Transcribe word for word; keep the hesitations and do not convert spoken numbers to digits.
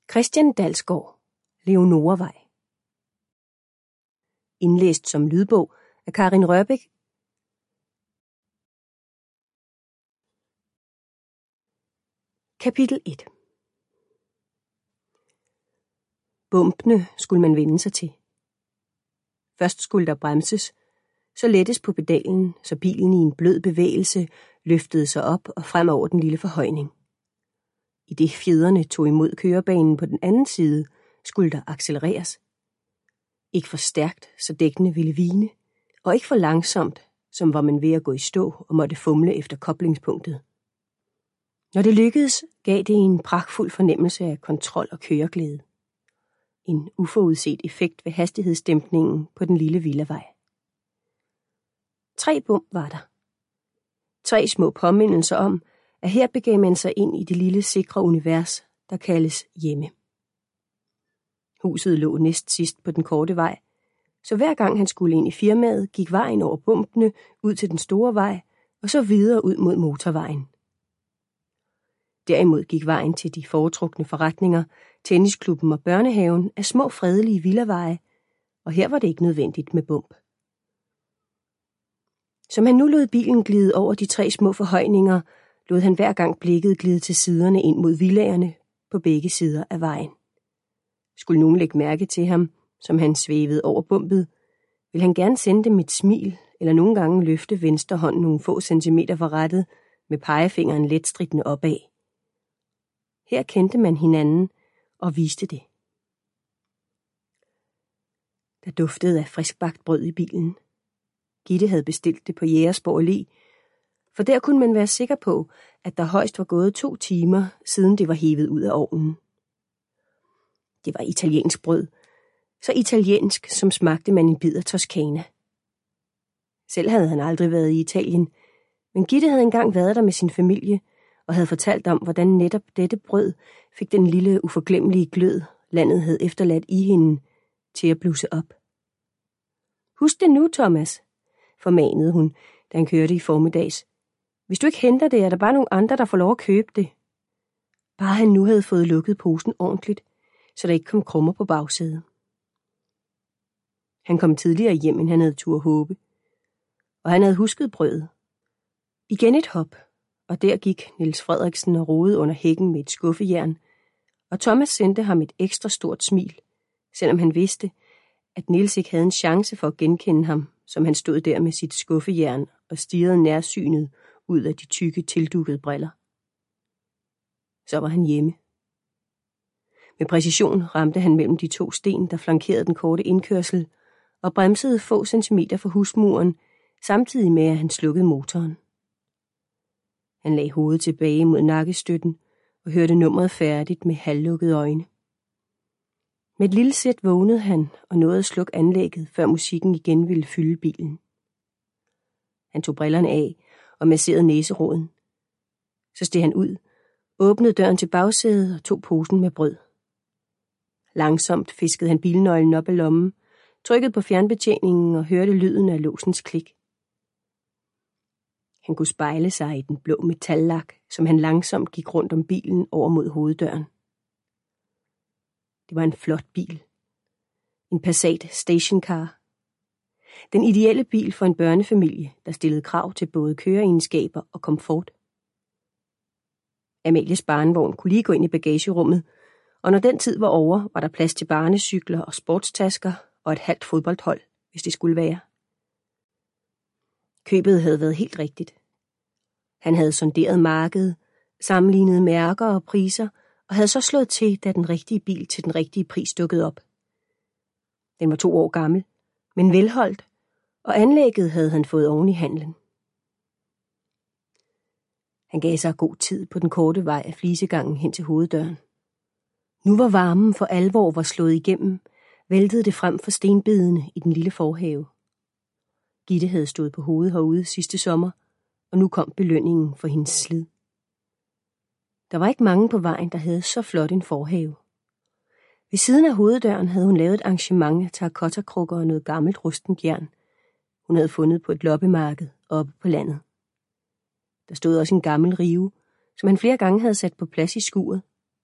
Christian Dalsgaard, Leonoravej. Indlæst som lydbog af Karin Rørbæk. Kapitel et. Bumpene skulle man vende sig til. Først skulle der bremses, så lettes på pedalen, så bilen i en blød bevægelse løftede sig op og frem over den lille forhøjning. I det fjederne tog imod kørebanen på den anden side, skulle der accelereres. Ikke for stærkt, så dækkene ville hvine, og ikke for langsomt, som var man ved at gå i stå og måtte fumle efter koblingspunktet. Når det lykkedes, gav det en pragtfuld fornemmelse af kontrol og køreglæde. En uforudset effekt ved hastighedsdæmpningen på den lille villavej. Tre bump var der. Tre små påmindelser om, at her begav man sig ind i det lille sikre univers, der kaldes hjemme. Huset lå næst sidst på den korte vej, så hver gang han skulle ind i firmaet, gik vejen over bumpene ud til den store vej, og så videre ud mod motorvejen. Derimod gik vejen til de foretrukne forretninger, tennisklubben og børnehaven af små fredelige villaveje, og her var det ikke nødvendigt med bump. Som han nu lod bilen glide over de tre små forhøjninger, lod han hver gang blikket glide til siderne ind mod villagerne på begge sider af vejen. Skulle nogen lægge mærke til ham, som han svævede over bumpet, ville han gerne sende dem et smil, eller nogle gange løfte venstre hånd nogle få centimeter fra rattet, med pegefingeren letstridende opad. Her kendte man hinanden og viste det. Der duftede af friskbagt brød i bilen. Gitte havde bestilt det på Jægersborg Allé, for der kunne man være sikker på, at der højst var gået to timer, siden det var hevet ud af ovnen. Det var italiensk brød, så italiensk, som smagte man en bid af Toskana. Selv havde han aldrig været i Italien, men Gitte havde engang været der med sin familie, og havde fortalt om, hvordan netop dette brød fik den lille uforglemmelige glød, landet havde efterladt i hende, til at blusse op. Husk det nu, Thomas, formanede hun, da han kørte i formiddags. Hvis du ikke henter det, er der bare nogle andre, der får lov at købe det. Bare han nu havde fået lukket posen ordentligt, så der ikke kom krummer på bagsædet. Han kom tidligere hjem, end han havde tur håbe, og han havde husket brødet. Igen et hop, og der gik Niels Frederiksen og rodede under hækken med et skuffejern, og Thomas sendte ham et ekstra stort smil, selvom han vidste, at Niels ikke havde en chance for at genkende ham, som han stod der med sit skuffejern og stirrede nærsynet ud af de tykke, tildukkede briller. Så var han hjemme. Med præcision ramte han mellem de to sten, der flankerede den korte indkørsel, og bremsede få centimeter fra husmuren, samtidig med, at han slukkede motoren. Han lagde hovedet tilbage mod nakkestøtten og hørte nummeret færdigt med halvlukkede øjne. Med et lille sæt vågnede han og nåede at slukke anlægget, før musikken igen ville fylde bilen. Han tog brillerne af og masserede næseroden. Så steg han ud, åbnede døren til bagsædet og tog posen med brød. Langsomt fiskede han bilnøglen op af lommen, trykkede på fjernbetjeningen og hørte lyden af låsens klik. Han kunne spejle sig i den blå metallak, som han langsomt gik rundt om bilen over mod hoveddøren. Det var en flot bil. En Passat stationcar. Den ideelle bil for en børnefamilie, der stillede krav til både køreegenskaber og komfort. Amalies barnevogn kunne lige gå ind i bagagerummet, og når den tid var over, var der plads til barnecykler og sportstasker og et halvt fodboldhold, hvis det skulle være. Købet havde været helt rigtigt. Han havde sonderet markedet, sammenlignet mærker og priser, og havde så slået til, da den rigtige bil til den rigtige pris dukkede op. Den var to år gammel, men velholdt, og anlægget havde han fået oven i handlen. Han gav sig god tid på den korte vej af flisegangen hen til hoveddøren. Nu var varmen for alvor var slået igennem, væltede det frem for stenbedene i den lille forhave. Gitte havde stået på hovedet herude sidste sommer, og nu kom belønningen for hendes slid. Der var ikke mange på vejen, der havde så flot en forhave. Ved siden af hoveddøren havde hun lavet et arrangement af terrakottakrukker og noget gammelt rustent jern. Hun havde fundet på et loppemarked oppe på landet. Der stod også en gammel rive, som han flere gange havde sat på plads i skuret.